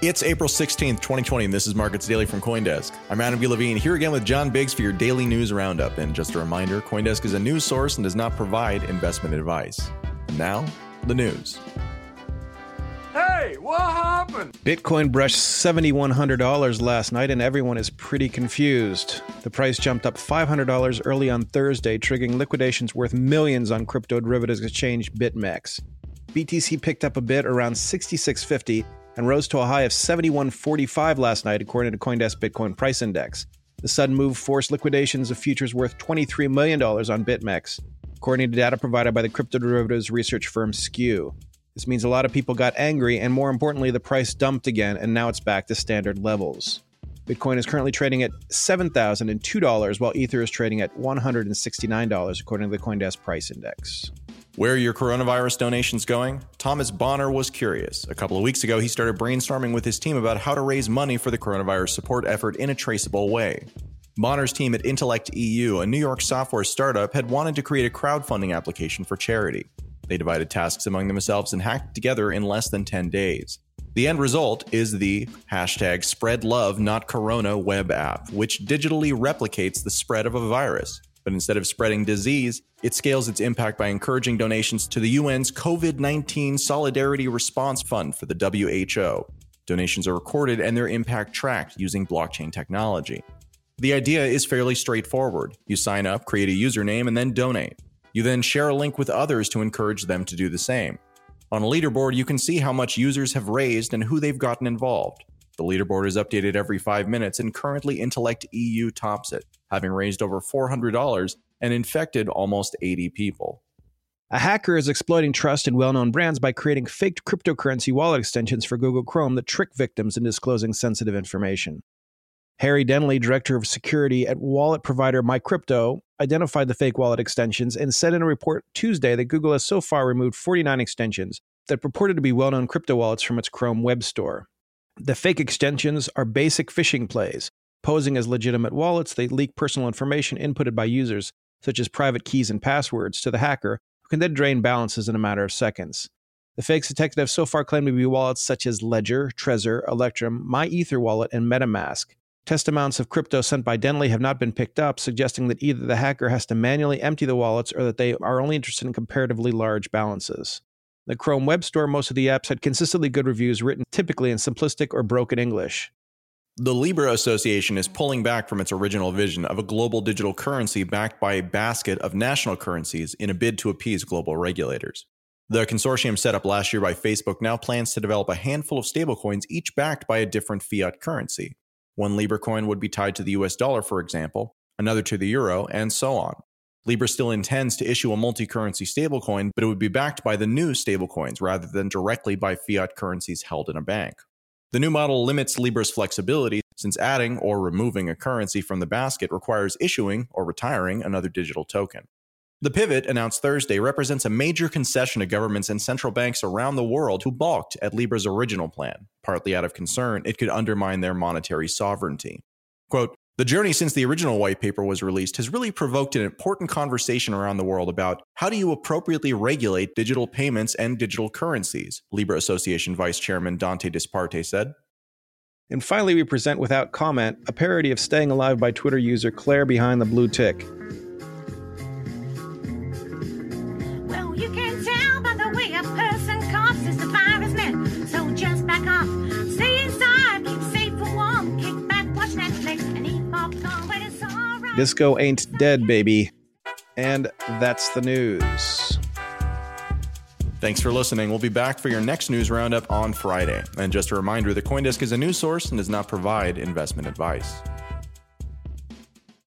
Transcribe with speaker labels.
Speaker 1: It's April 16th, 2020, and this is Markets Daily from CoinDesk. I'm Adam B. Levine, here again with John Biggs for your daily news roundup. And just a reminder, CoinDesk is a news source and does not provide investment advice. And now, the news.
Speaker 2: Hey, what happened?
Speaker 3: Bitcoin brushed $7,100 last night, and everyone is pretty confused. The price jumped up $500 early on Thursday, triggering liquidations worth millions on crypto derivatives exchange BitMEX. BTC picked up a bit around $66.50 and rose to a high of $71.45 last night, according to CoinDesk Bitcoin Price Index. The sudden move forced liquidations of futures worth $23 million on BitMEX, according to data provided by the crypto derivatives research firm Skew. This means a lot of people got angry, and more importantly, the price dumped again, and now it's back to standard levels. Bitcoin is currently trading at $7,002, while Ether is trading at $169, according to the CoinDesk Price Index.
Speaker 1: Where are your coronavirus donations going? Thomas Bonner was curious. A couple of weeks ago, he started brainstorming with his team about how to raise money for the coronavirus support effort in a traceable way. Bonner's team at Intellect EU, a New York software startup, had wanted to create a crowdfunding application for charity. They divided tasks among themselves and hacked together in less than 10 days. The end result is the #SpreadLoveNotCorona web app, which digitally replicates the spread of a virus. But instead of spreading disease, it scales its impact by encouraging donations to the UN's COVID-19 Solidarity Response Fund for the WHO. Donations are recorded and their impact tracked using blockchain technology. The idea is fairly straightforward. You sign up, create a username, and then donate. You then share a link with others to encourage them to do the same. On a leaderboard, you can see how much users have raised and who they've gotten involved. The leaderboard is updated every 5 minutes, and currently Intellect EU tops it, having raised over $400 and infected almost 80 people.
Speaker 3: A hacker is exploiting trust in well-known brands by creating fake cryptocurrency wallet extensions for Google Chrome that trick victims in disclosing sensitive information. Harry Denley, director of security at wallet provider MyCrypto, identified the fake wallet extensions and said in a report Tuesday that Google has so far removed 49 extensions that purported to be well-known crypto wallets from its Chrome web store. The fake extensions are basic phishing plays. Posing as legitimate wallets, they leak personal information inputted by users, such as private keys and passwords, to the hacker, who can then drain balances in a matter of seconds. The fakes detected have so far claimed to be wallets such as Ledger, Trezor, Electrum, MyEtherWallet, and MetaMask. Test amounts of crypto sent by Denley have not been picked up, suggesting that either the hacker has to manually empty the wallets or that they are only interested in comparatively large balances. The Chrome web store, most of the apps had consistently good reviews written typically in simplistic or broken English.
Speaker 1: The Libra Association is pulling back from its original vision of a global digital currency backed by a basket of national currencies in a bid to appease global regulators. The consortium set up last year by Facebook now plans to develop a handful of stablecoins, each backed by a different fiat currency. One Libra coin would be tied to the US dollar, for example, another to the euro, and so on. Libra still intends to issue a multi-currency stablecoin, but it would be backed by the new stablecoins rather than directly by fiat currencies held in a bank. The new model limits Libra's flexibility, since adding or removing a currency from the basket requires issuing or retiring another digital token. The pivot, announced Thursday, represents a major concession to governments and central banks around the world who balked at Libra's original plan, partly out of concern it could undermine their monetary sovereignty. Quote, "The journey since the original white paper was released has really provoked an important conversation around the world about how do you appropriately regulate digital payments and digital currencies," Libra Association Vice Chairman Dante Disparte said.
Speaker 3: And finally, we present Without Comment, a parody of Staying Alive by Twitter user Claire Behind the Blue Tick.
Speaker 4: Well, you can tell by the way a person coughs is the virus man. So just back off, stay inside, keep safe and warm, kick back, watch Netflix, and eat popcorn when it's all right.
Speaker 3: Disco ain't dead, baby. And that's the news.
Speaker 1: Thanks for listening. We'll be back for your next news roundup on Friday. And just a reminder that CoinDesk is a news source and does not provide investment advice.